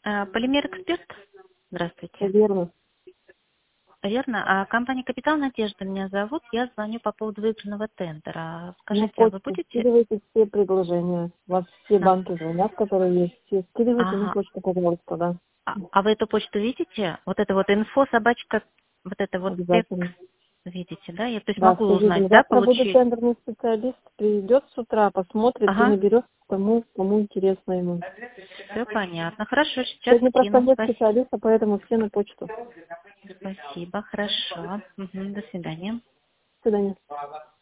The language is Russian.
Полимер Эксперт. Здравствуйте. Верно. Верно. Компания Капитал Надежда меня зовут. Я звоню по поводу выигранного тендера. На Скажите, а вы почту будете... скидывайте все предложения. У вас все на- банки звонят, которые есть. Все скидывайте на Ага. почту, пожалуйста, да. А вы эту почту видите? Вот это вот инфо, собачка, вот это вот текст Обязательно. видите, да? Я то есть Да, могу все узнать, видим. да, Завтра будет получить? тендерный специалист, придет с утра, посмотрит и Ага. наберет кому интересно ему. Все понятно. Хорошо, сейчас Сегодня просто скину. нет специалиста, поэтому все на почту. Спасибо. Хорошо. До свидания. До свидания.